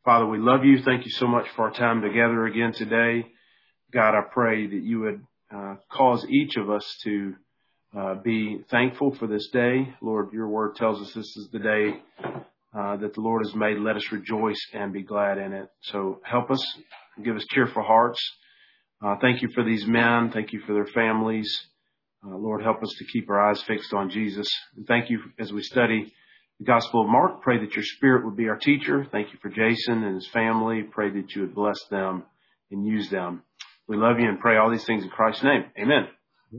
Father, we love you. Thank you so much for our time together again today. God, I pray that you would cause each of us to be thankful for this day. Lord, your word tells us this is the day that the Lord has made. Let us rejoice and be glad in it. So help us, give us cheerful hearts. Thank you for these men. Thank you for their families. Lord, help us to keep our eyes fixed on Jesus. And thank you as we study the Gospel of Mark. Pray that your Spirit would be our teacher. Thank you for Jason and his family. Pray that you would bless them and use them. We love you and pray all these things in Christ's name. Amen.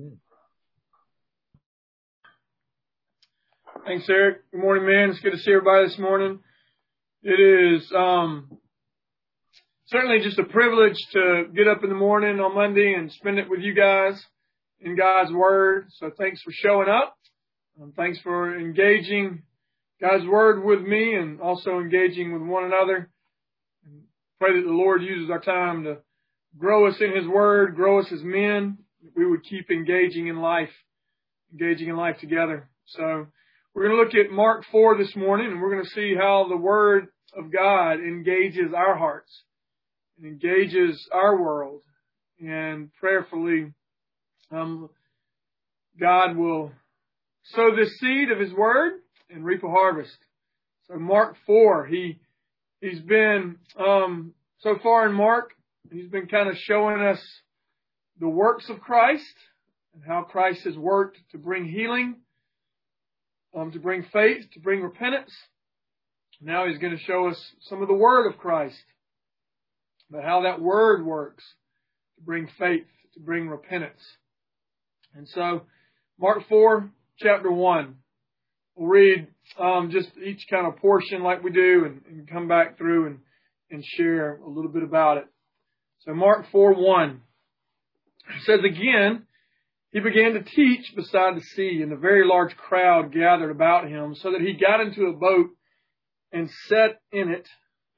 Thanks, Eric. Good morning, man. It's good to see everybody this morning. It is certainly just a privilege to get up in the morning on Monday and spend it with you guys in God's Word. So thanks for showing up. Thanks for engaging God's Word with me and also engaging with one another. And pray that the Lord uses our time to grow us in His Word, grow us as men, that we would keep engaging in life together. So we're going to look at Mark 4 this morning, and we're going to see how the Word of God engages our hearts and engages our world. And prayerfully, God will sow this seed of His Word and reap a harvest. So Mark 4, he's been, so far in Mark, he's been kind of showing us the works of Christ and how Christ has worked to bring healing, to bring faith, to bring repentance. Now he's going to show us some of the Word of Christ, but how that Word works to bring faith, to bring repentance. And so, Mark 4, chapter 1. We'll read just each kind of portion like we do and come back through and share a little bit about it. So Mark 4:1 says, again, he began to teach beside the sea, and a very large crowd gathered about him, so that he got into a boat and sat in it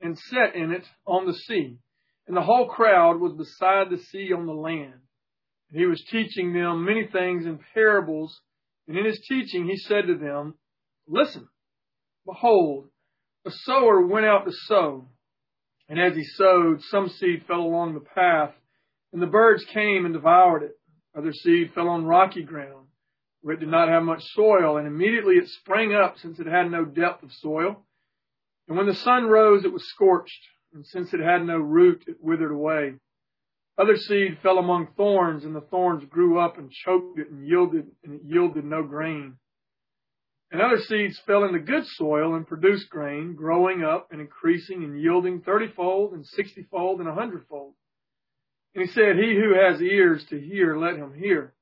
on the sea. And the whole crowd was beside the sea on the land. And he was teaching them many things in parables. And in his teaching he said to them, listen, behold, a sower went out to sow. And as he sowed, some seed fell along the path, and the birds came and devoured it. Other seed fell on rocky ground, where it did not have much soil, and immediately it sprang up, since it had no depth of soil. And when the sun rose, it was scorched, and since it had no root, it withered away. Other seed fell among thorns, and the thorns grew up and choked it, and it yielded no grain. And other seeds fell into good soil and produced grain, growing up and increasing and yielding 30-fold and 60-fold and 100-fold. And he said, he who has ears to hear, let him hear.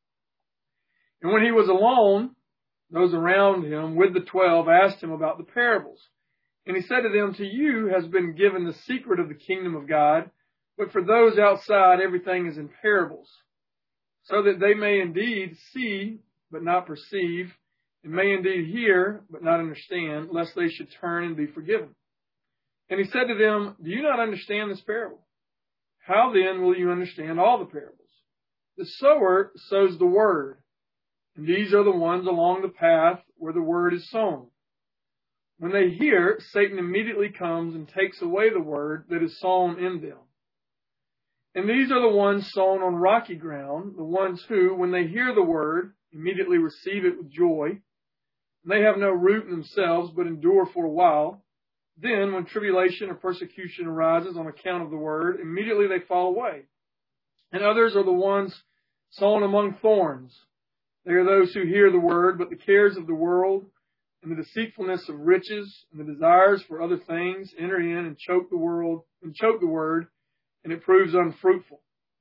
And when he was alone, those around him with the 12 asked him about the parables. And he said to them, to you has been given the secret of the kingdom of God, but for those outside everything is in parables, so that they may indeed see, but not perceive, and may indeed hear, but not understand, lest they should turn and be forgiven. And he said to them, do you not understand this parable? How then will you understand all the parables? The sower sows the word, and these are the ones along the path where the word is sown. When they hear, Satan immediately comes and takes away the word that is sown in them. And these are the ones sown on rocky ground, the ones who, when they hear the word, immediately receive it with joy. They have no root in themselves, but endure for a while. Then, when tribulation or persecution arises on account of the word, immediately they fall away. And others are the ones sown among thorns. They are those who hear the word, but the cares of the world and the deceitfulness of riches and the desires for other things enter in and choke the word, and it proves unfruitful.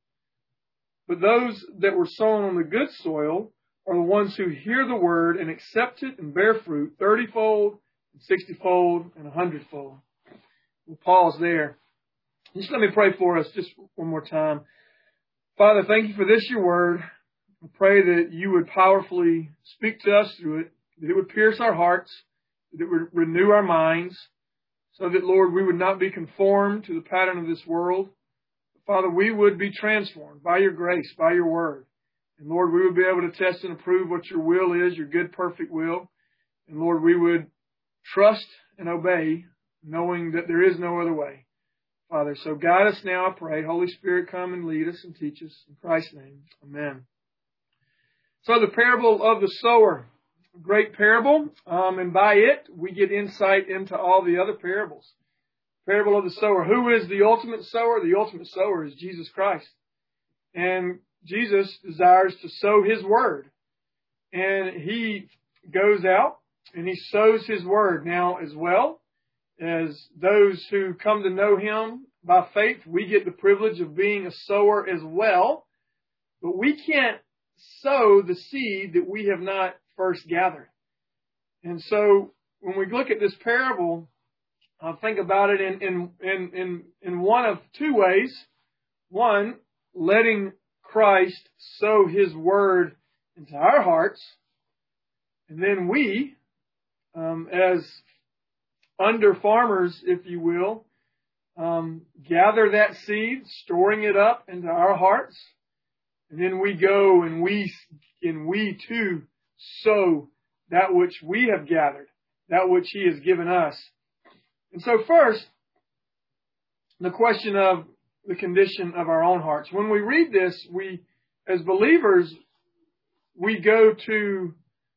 But those that were sown on the good soil are the ones who hear the word and accept it and bear fruit 30-fold, 60-fold, and 100-fold. We'll pause there. Just let me pray for us just one more time. Father, thank you for this, your word. I pray that you would powerfully speak to us through it, that it would pierce our hearts, that it would renew our minds, so that, Lord, we would not be conformed to the pattern of this world. Father, we would be transformed by your grace, by your word. And Lord, we would be able to test and approve what your will is, your good, perfect will. And Lord, we would trust and obey knowing that there is no other way, Father. So guide us now, I pray. Holy Spirit, come and lead us and teach us. In Christ's name, amen. So the parable of the sower, a great parable, and by it we get insight into all the other parables. Parable of the sower. Who is the ultimate sower? The ultimate sower is Jesus Christ. And Jesus desires to sow His word. And He goes out and He sows His word. Now, as well as those who come to know Him by faith, we get the privilege of being a sower as well. But we can't sow the seed that we have not first gathered. And so when we look at this parable, I'll think about it in one of two ways. One, letting Christ sow His word into our hearts. And then we, as under farmers, if you will, gather that seed, storing it up into our hearts. And then we go and we too sow that which we have gathered, that which He has given us. And so first, the question of the condition of our own hearts. When we read this, we, as believers, we go to,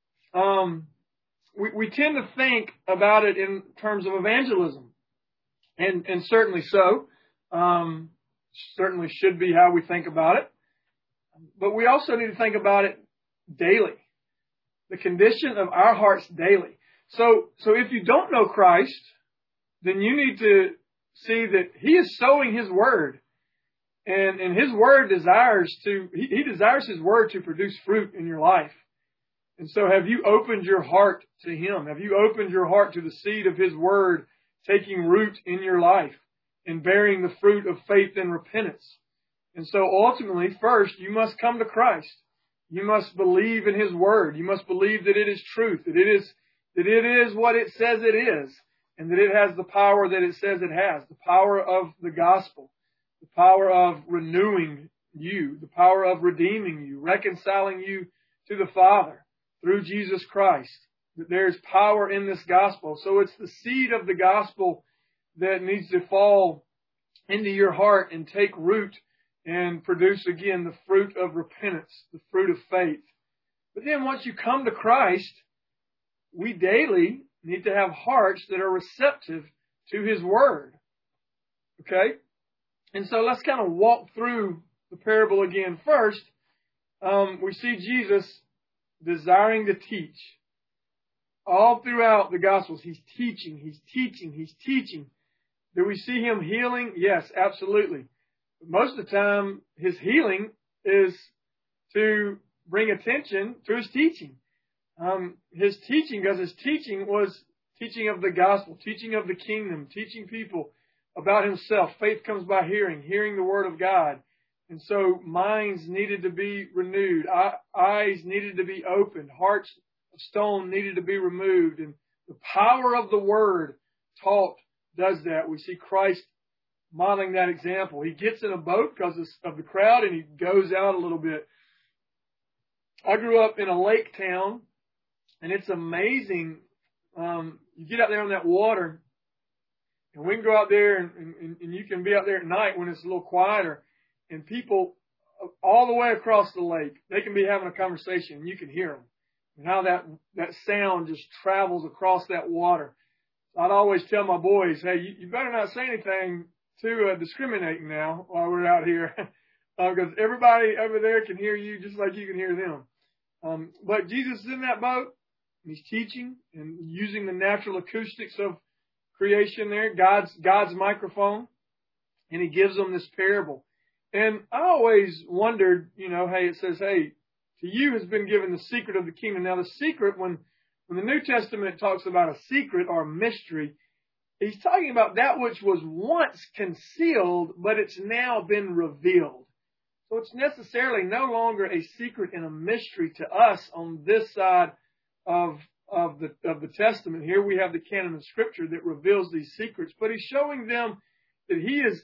we tend to think about it in terms of evangelism. And certainly so. Certainly should be how we think about it. But we also need to think about it daily. The condition of our hearts daily. So if you don't know Christ, then you need to see that He is sowing His word. And His word He desires His word to produce fruit in your life. And so have you opened your heart to Him? Have you opened your heart to the seed of His word taking root in your life and bearing the fruit of faith and repentance? And so ultimately, first, you must come to Christ. You must believe in His word. You must believe that it is truth, that it is what it says it is, and that it has the power that it says it has, the power of the gospel, the power of renewing you, the power of redeeming you, reconciling you to the Father through Jesus Christ. That there's power in this gospel. So it's the seed of the gospel that needs to fall into your heart and take root and produce again the fruit of repentance, the fruit of faith. But then once you come to Christ, we daily need to have hearts that are receptive to His word. Okay? And so let's kind of walk through the parable again. First, we see Jesus desiring to teach. All throughout the Gospels, He's teaching. Do we see Him healing? Yes, absolutely. But most of the time, His healing is to bring attention to His teaching. His teaching was teaching of the gospel, teaching of the kingdom, teaching people about Himself. Faith comes by hearing the word of God. And so minds needed to be renewed, eyes needed to be opened, hearts of stone needed to be removed. And the power of the word taught does that. We see Christ modeling that example. He gets in a boat because of the crowd and He goes out a little bit. I grew up in a lake town, and it's amazing. You get out there on that water, and we can go out there and you can be out there at night when it's a little quieter, and people all the way across the lake, they can be having a conversation and you can hear them. And how that sound just travels across that water. I'd always tell my boys, hey, you better not say anything too discriminating now while we're out here, because everybody over there can hear you just like you can hear them. But Jesus is in that boat, and He's teaching and using the natural acoustics of creation there, God's microphone, and He gives them this parable. And I always wondered, hey, it says, hey, to you has been given the secret of the kingdom. Now, the secret, when the New Testament talks about a secret or a mystery, He's talking about that which was once concealed, but it's now been revealed. So it's necessarily no longer a secret and a mystery to us on this side of the Testament. Here we have the canon of Scripture that reveals these secrets, but He's showing them that He is,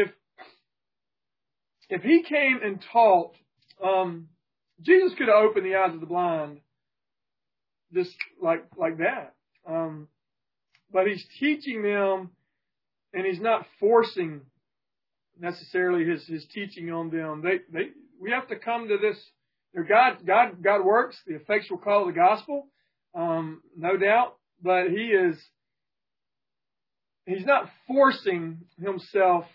if He came and taught, Jesus could have opened the eyes of the blind just like that. but He's teaching them, and He's not forcing necessarily His teaching on them. We have to come to this. God works the effectual call of the gospel, no doubt, but He's not forcing Himself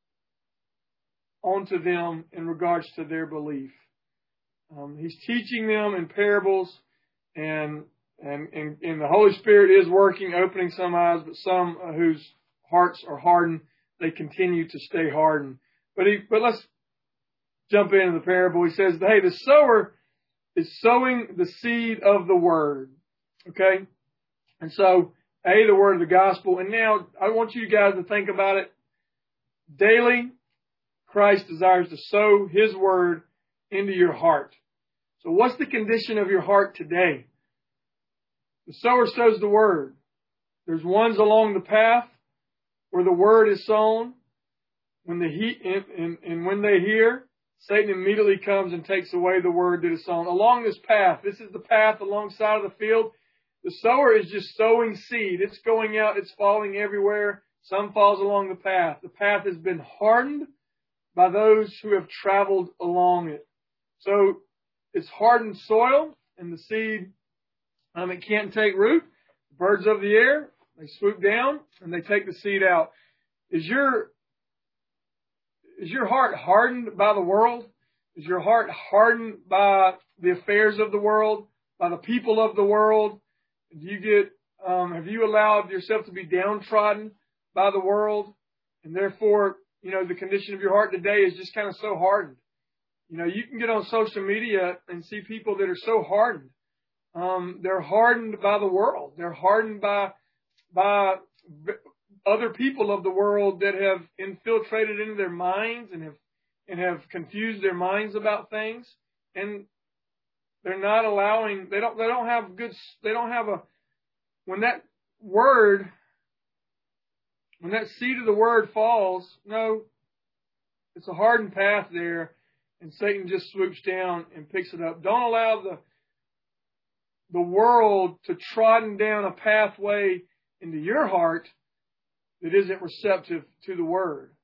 onto them in regards to their belief. He's teaching them in parables, and the Holy Spirit is working, opening some eyes, but some whose hearts are hardened, they continue to stay hardened. But let's jump into the parable. He says, hey, the sower is sowing the seed of the word. Okay? And so, the word of the gospel. And now, I want you guys to think about it. Daily, Christ desires to sow His word into your heart. So what's the condition of your heart today? The sower sows the word. There's ones along the path where the word is sown. When they hear, Satan immediately comes and takes away the word that is sown. Along this path, this is the path alongside of the field. The sower is just sowing seed. It's going out, it's falling everywhere. Some falls along the path. The path has been hardened by those who have traveled along it. So it's hardened soil, and the seed, it can't take root. Birds of the air, they swoop down and they take the seed out. Is your heart hardened by the world? Is your heart hardened by the affairs of the world, by the people of the world? Have you allowed yourself to be downtrodden by the world? And therefore, the condition of your heart today is just kind of so hardened. You can get on social media and see people that are so hardened. They're hardened by the world. They're hardened by other people of the world that have infiltrated into their minds and have confused their minds about things. And they're not allowing, when that seed of the word falls, it's a hardened path there, and Satan just swoops down and picks it up. Don't allow the world to trodden down a pathway into your heart that isn't receptive to the word.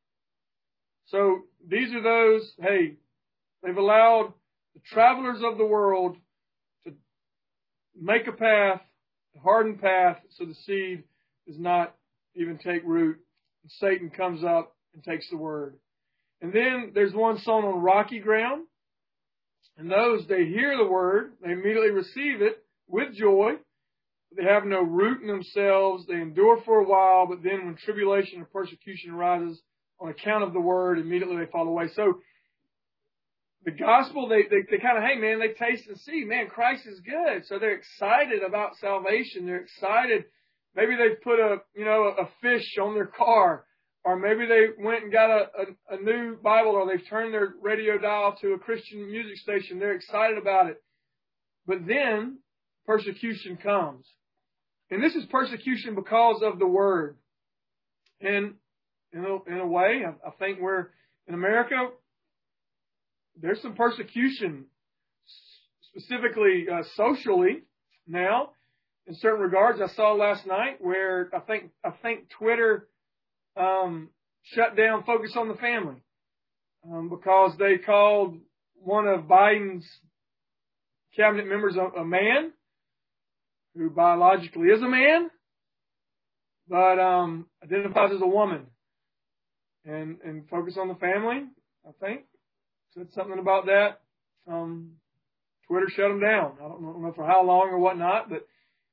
So these are those, they've allowed the travelers of the world to make a path, a hardened path, so the seed does not even take root. And Satan comes up and takes the word. And then there's one sown on rocky ground. And those, they hear the word, they immediately receive it with joy. They have no root in themselves. They endure for a while, but then when tribulation or persecution arises on account of the word, immediately they fall away. So the gospel, they kind of, they taste and see, Christ is good. So they're excited about salvation. They're excited. Maybe they've put a fish on their car, or maybe they went and got a new Bible, or they've turned their radio dial to a Christian music station. They're excited about it. But then persecution comes. And this is persecution because of the word. And in a way, I think we're in America, there's some persecution, specifically socially now, in certain regards. I saw last night where I think Twitter shut down Focus on the Family because they called one of Biden's cabinet members a man who biologically is a man, but identifies as a woman. And Focus on the Family, I think, said something about that. Twitter shut them down. I don't know for how long or whatnot, but,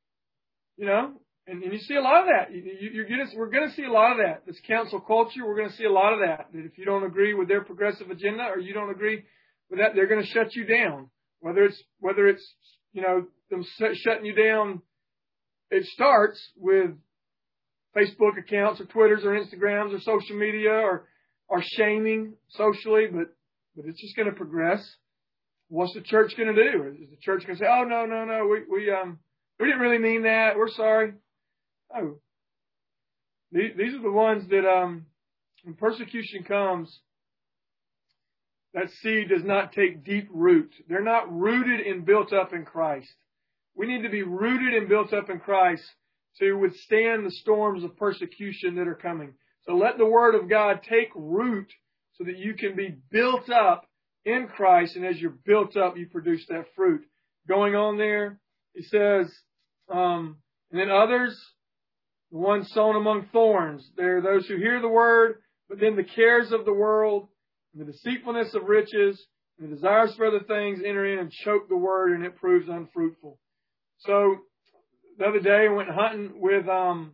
and you see a lot of that. We're going to see a lot of that. This council culture, we're going to see a lot of that. That if you don't agree with their progressive agenda, or you don't agree with that, they're going to shut you down. Whether it's them shutting you down, it starts with Facebook accounts or Twitters or Instagrams or social media or shaming socially, but it's just going to progress. What's the church going to do? Is the church going to say, "Oh, no, we didn't really mean that. We're sorry"? Oh, these are the ones that when persecution comes, that seed does not take deep root. They're not rooted and built up in Christ. We need to be rooted and built up in Christ to withstand the storms of persecution that are coming. So let the Word of God take root so that you can be built up in Christ. And as you're built up, you produce that fruit. Going on there, he says, and then others, the ones sown among thorns. There are those who hear the Word, but then the cares of the world, and the deceitfulness of riches, and the desires for other things enter in and choke the Word, and it proves unfruitful. So the other day I went hunting with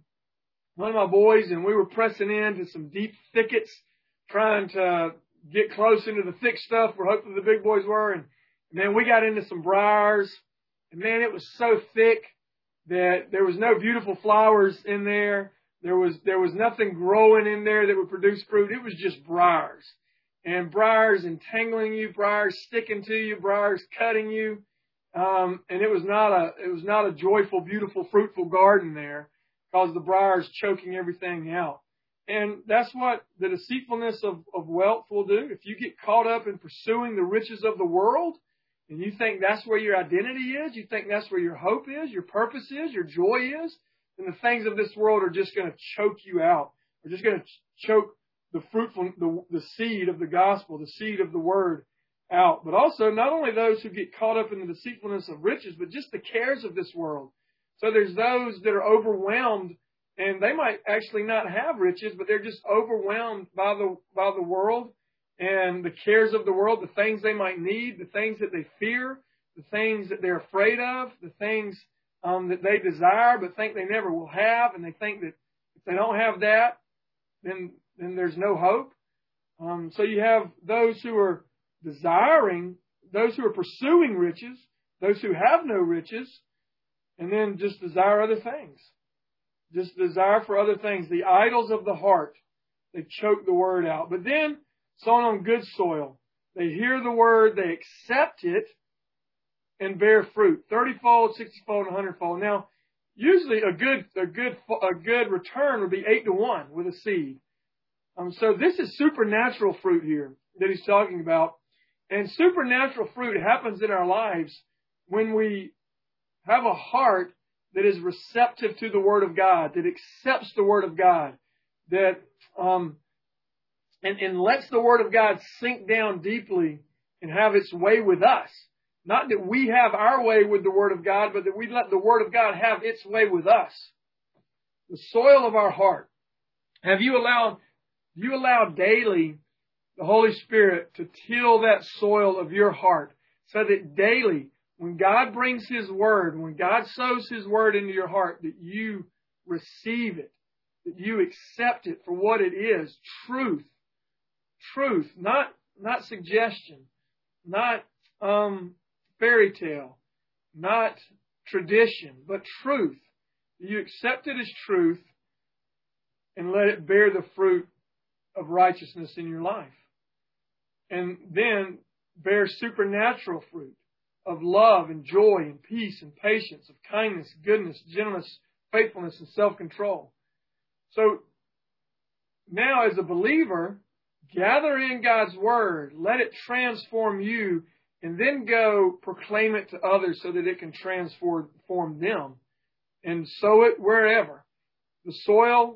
one of my boys, and we were pressing into some deep thickets, trying to get close into the thick stuff where hopefully the big boys were. And man, we got into some briars, and man, it was so thick that there was no beautiful flowers in there. There was nothing growing in there that would produce fruit. It was just briars. And briars entangling you, briars sticking to you, briars cutting you. And it was not a joyful, beautiful, fruitful garden there, because the briars choking everything out. And that's what the deceitfulness of wealth will do. If you get caught up in pursuing the riches of the world, and you think that's where your identity is, you think that's where your hope is, your purpose is, your joy is, then the things of this world are just going to choke you out. They're just going to choke the fruitful, the seed of the gospel, the seed of the word out. But also, not only those who get caught up in the deceitfulness of riches, but just the cares of this world. So there's those that are overwhelmed, and they might actually not have riches, but they're just overwhelmed by the world and the cares of the world, the things they might need, the things that they fear, the things that they're afraid of, the things that they desire but think they never will have, and they think that if they don't have that, then there's no hope. So you have those who are desiring, those who are pursuing riches, those who have no riches, and then just desire other things. Just desire for other things. The idols of the heart, they choke the word out. But then, sown on good soil, they hear the word, they accept it, and bear fruit. 30-fold, 60-fold, and 100-fold. Now, usually a good return would be 8-to-1 with a seed. So this is supernatural fruit here that he's talking about. And supernatural fruit happens in our lives when we have a heart that is receptive to the Word of God, that accepts the Word of God, that and lets the Word of God sink down deeply and have its way with us. Not that we have our way with the Word of God, but that we let the Word of God have its way with us. The soil of our heart. Have you allowed daily the Holy Spirit to till that soil of your heart, so that daily, when God brings His Word, when God sows His Word into your heart, that you receive it, that you accept it for what it is, truth. Truth, not suggestion, not fairy tale, not tradition, but truth. You accept it as truth and let it bear the fruit of righteousness in your life. And then bear supernatural fruit of love and joy and peace and patience, of kindness, goodness, gentleness, faithfulness, and self-control. So now as a believer, gather in God's Word, let it transform you, and then go proclaim it to others so that it can transform them. And sow it wherever. The soil,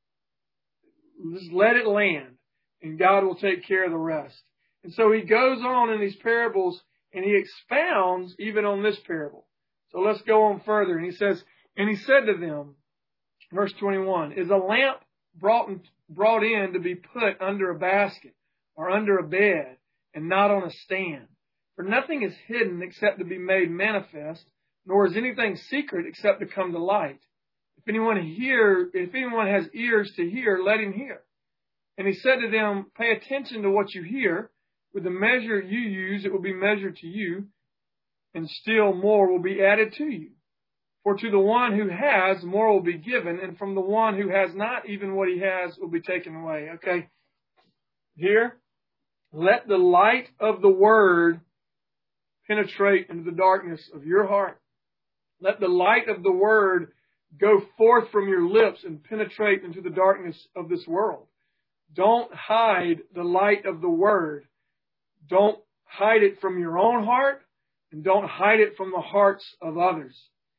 just let it land, and God will take care of the rest. And so he goes on in these parables, and he expounds even on this parable. So let's go on further. And he says, and he said to them, verse 21, is a lamp brought in to be put under a basket or under a bed and not on a stand? For nothing is hidden except to be made manifest, nor is anything secret except to come to light. If anyone has ears to hear, let him hear. And he said to them, pay attention to what you hear. With the measure you use, it will be measured to you, and still more will be added to you. For to the one who has, more will be given, and from the one who has not, even what he has will be taken away. Okay? Here, let the light of the Word penetrate into the darkness of your heart. Let the light of the Word go forth from your lips and penetrate into the darkness of this world. Don't hide the light of the Word. Don't hide it from your own heart, and don't hide it from the hearts of others.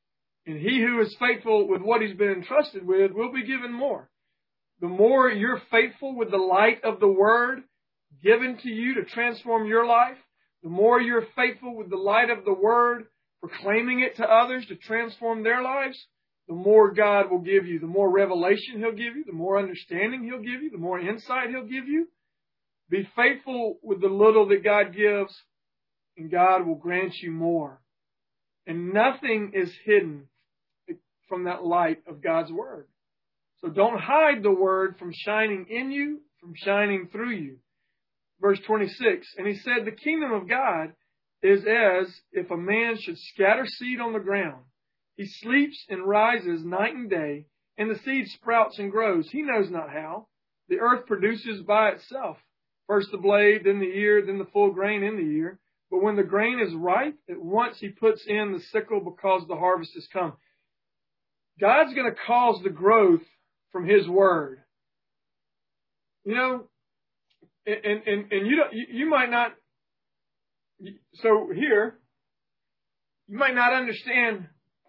And he who is faithful with what he's been entrusted with will be given more. The more you're faithful with the light of the Word given to you to transform your life, the more you're faithful with the light of the Word, proclaiming it to others to transform their lives, the more God will give you, the more revelation He'll give you, the more understanding He'll give you, the more insight He'll give you. Be faithful with the little that God gives, and God will grant you more. And nothing is hidden from that light of God's Word. So don't hide the Word from shining in you, from shining through you. Verse 26, and he said, the kingdom of God is as if a man should scatter seed on the ground. He sleeps and rises night and day, and the seed sprouts and grows. He knows not how. The earth produces by itself. First the blade, then the ear, then the full grain in the ear. But when the grain is ripe, at once he puts in the sickle because the harvest has come. God's going to cause the growth from His Word. You know, and you might not, so here, you might not understand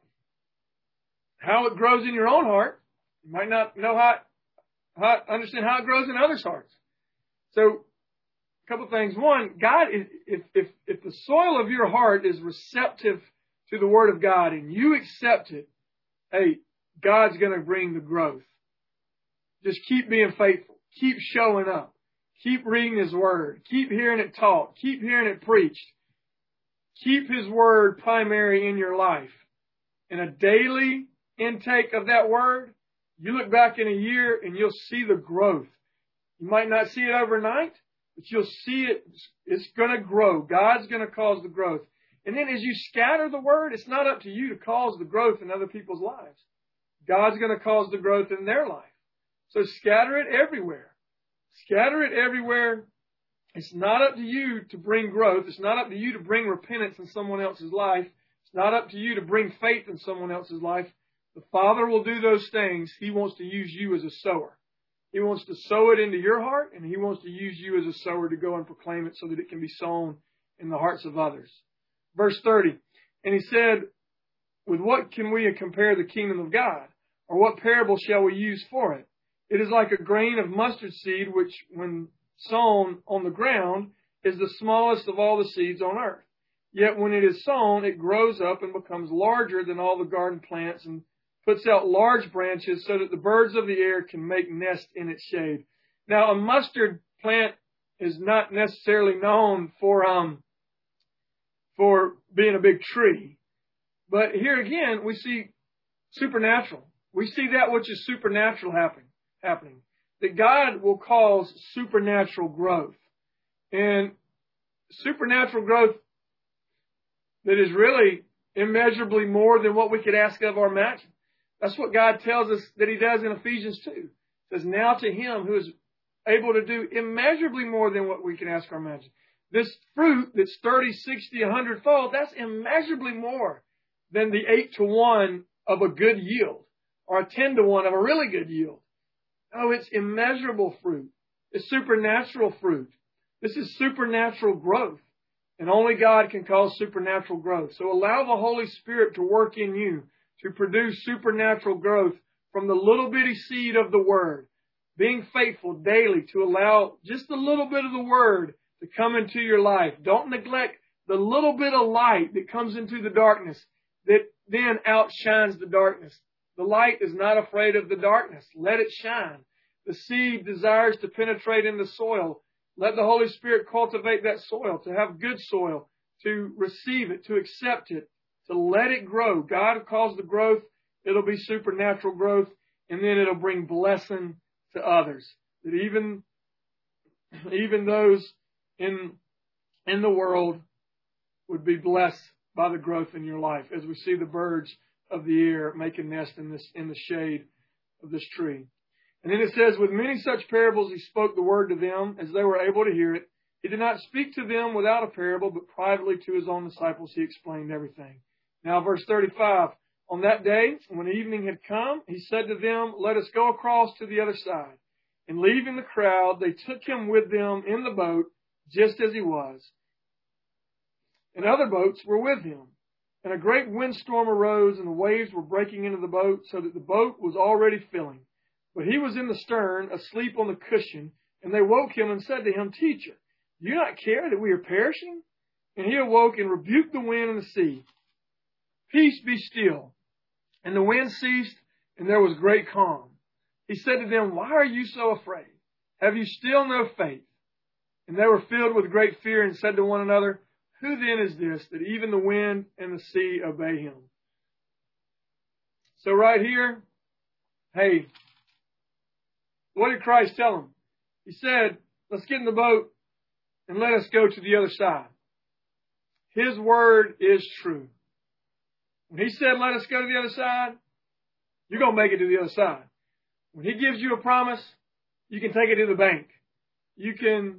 how it grows in your own heart. You might not know understand how it grows in others' hearts. So, a couple of things. One, God, if the soil of your heart is receptive to the Word of God and you accept it, hey, God's going to bring the growth. Just keep being faithful. Keep showing up. Keep reading His Word. Keep hearing it taught. Keep hearing it preached. Keep His Word primary in your life. And a daily intake of that Word, you look back in a year and you'll see the growth. You might not see it overnight, but you'll see it. It's going to grow. God's going to cause the growth. And then as you scatter the Word, it's not up to you to cause the growth in other people's lives. God's going to cause the growth in their life. So scatter it everywhere. Scatter it everywhere. It's not up to you to bring growth. It's not up to you to bring repentance in someone else's life. It's not up to you to bring faith in someone else's life. The Father will do those things. He wants to use you as a sower. He wants to sow it into your heart, and He wants to use you as a sower to go and proclaim it so that it can be sown in the hearts of others. Verse 30, and he said, with what can we compare the kingdom of God? Or what parable shall we use for it? It is like a grain of mustard seed, which when sown on the ground is the smallest of all the seeds on earth. Yet when it is sown, it grows up and becomes larger than all the garden plants and puts out large branches so that the birds of the air can make nest in its shade. Now, a mustard plant is not necessarily known for being a big tree. But here again, we see supernatural. We see that which is supernatural happening. That God will cause supernatural growth. And supernatural growth that is really immeasurably more than what we could ask of or imagine. That's what God tells us that He does in Ephesians 2. It says, now to Him who is able to do immeasurably more than what we can ask or imagine. This fruit that's 30, 60, 100-fold, that's immeasurably more than the 8-to-1 of a good yield or a 10-to-1 of a really good yield. Oh, it's immeasurable fruit. It's supernatural fruit. This is supernatural growth. And only God can cause supernatural growth. So allow the Holy Spirit to work in you to produce supernatural growth from the little bitty seed of the Word. Being faithful daily to allow just a little bit of the Word to come into your life. Don't neglect the little bit of light that comes into the darkness that then outshines the darkness. The light is not afraid of the darkness. Let it shine. The seed desires to penetrate in the soil. Let the Holy Spirit cultivate that soil, to have good soil, to receive it, to accept it, to let it grow. God will cause the growth. It'll be supernatural growth, and then it'll bring blessing to others. That even those in the world would be blessed by the growth in your life, as we see the birds of the air make a nest in the shade of this tree. And then it says, with many such parables he spoke the word to them as they were able to hear it. He did not speak to them without a parable, but privately to his own disciples he explained everything. Now verse 35, on that day, when evening had come, he said to them, let us go across to the other side. And leaving the crowd, they took him with them in the boat, just as he was. And other boats were with him. And a great windstorm arose, and the waves were breaking into the boat, so that the boat was already filling. But he was in the stern, asleep on the cushion, and they woke him and said to him, Teacher, do you not care that we are perishing? And he awoke and rebuked the wind and the sea. Peace, be still. And the wind ceased, and there was great calm. He said to them, Why are you so afraid? Have you still no faith? And they were filled with great fear and said to one another, Who then is this, that even the wind and the sea obey him? So right here, hey, what did Christ tell them? He said, let's get in the boat and let us go to the other side. His word is true. When he said, let us go to the other side, you're going to make it to the other side. When he gives you a promise, you can take it to the bank. You can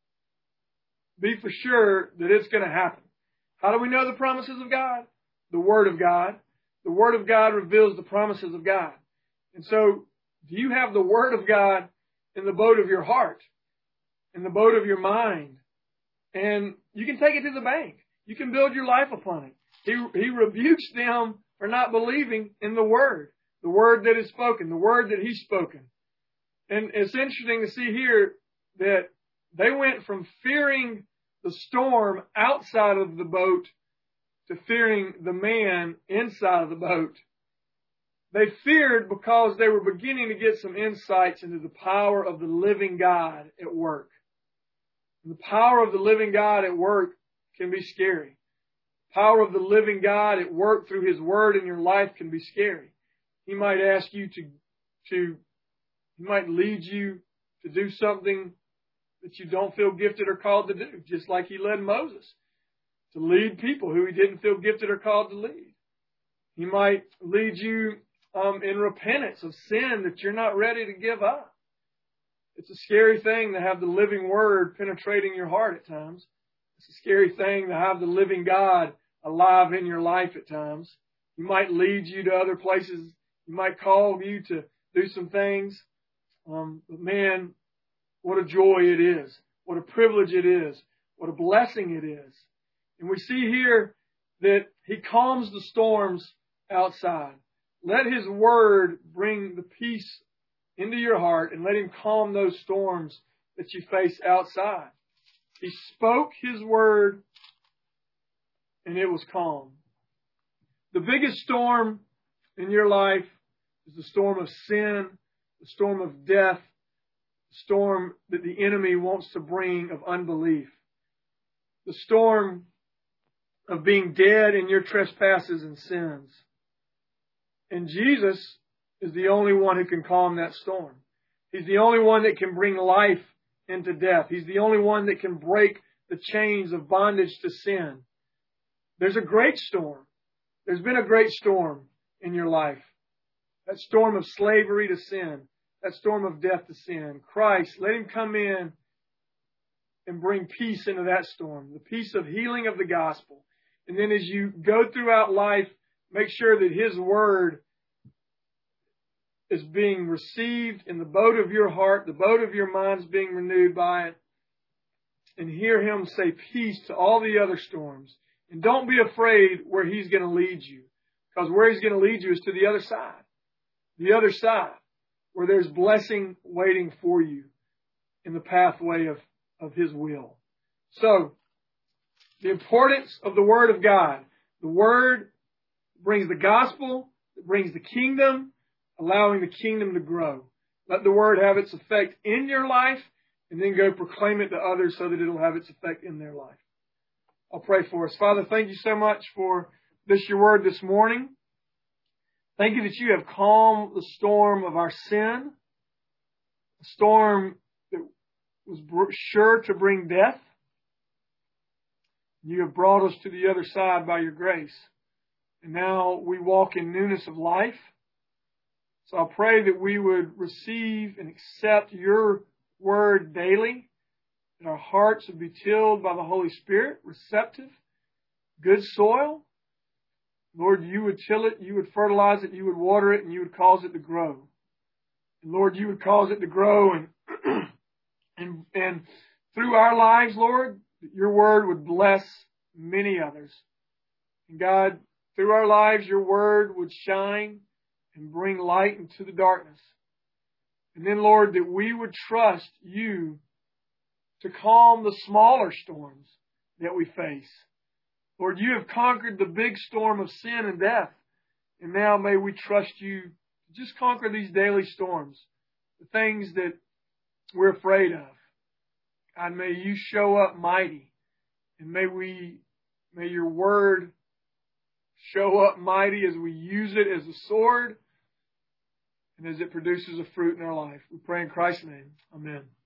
be for sure that it's going to happen. How do we know the promises of God? The Word of God. The Word of God reveals the promises of God. And so, do you have the Word of God in the boat of your heart, in the boat of your mind? And you can take it to the bank. You can build your life upon it. He rebukes them for not believing in the Word that is spoken, the Word that He's spoken. And it's interesting to see here that they went from fearing the storm outside of the boat to fearing the man inside of the boat. They feared because they were beginning to get some insights into the power of the living God at work. And the power of the living God at work can be scary. The power of the living God at work through His Word in your life can be scary. He might ask you He might lead you to do something that you don't feel gifted or called to do, just like He led Moses to lead people who he didn't feel gifted or called to lead. He might lead you in repentance of sin that you're not ready to give up. It's a scary thing to have the living Word penetrating your heart at times. It's a scary thing to have the living God alive in your life at times. He might lead you to other places. He might call you to do some things. But man, what a joy it is. What a privilege it is. What a blessing it is. And we see here that He calms the storms outside. Let His Word bring the peace into your heart and let Him calm those storms that you face outside. He spoke His Word and it was calm. The biggest storm in your life is the storm of sin, the storm of death, the storm that the enemy wants to bring of unbelief, the storm of being dead in your trespasses and sins. And Jesus is the only one who can calm that storm. He's the only one that can bring life into death. He's the only one that can break the chains of bondage to sin. There's a great storm. There's been a great storm in your life. That storm of slavery to sin. That storm of death to sin. Christ, let Him come in and bring peace into that storm. The peace of healing of the gospel. And then as you go throughout life, make sure that His Word is being received in the boat of your heart. The boat of your mind is being renewed by it. And hear Him say peace to all the other storms. And don't be afraid where He's going to lead you. Because where He's going to lead you is to the other side. The other side. Where there's blessing waiting for you in the pathway of His will. So, the importance of the Word of God. The Word brings the gospel, it brings the kingdom, allowing the kingdom to grow. Let the Word have its effect in your life, and then go proclaim it to others so that it'll have its effect in their life. I'll pray for us. Father, thank you so much for your Word this morning. Thank you that you have calmed the storm of our sin, a storm that was sure to bring death. You have brought us to the other side by your grace. And now we walk in newness of life. So I pray that we would receive and accept your word daily, that our hearts would be tilled by the Holy Spirit, receptive, good soil. Lord, you would till it, you would fertilize it, you would water it, and you would cause it to grow. And Lord, you would cause it to grow and through our lives, Lord, that your word would bless many others. And God, through our lives, your word would shine and bring light into the darkness. And then, Lord, that we would trust you to calm the smaller storms that we face. Lord, you have conquered the big storm of sin and death. And now may we trust you to just conquer these daily storms, the things that we're afraid of. God, may you show up mighty. And may your word show up mighty as we use it as a sword and as it produces a fruit in our life. We pray in Christ's name. Amen.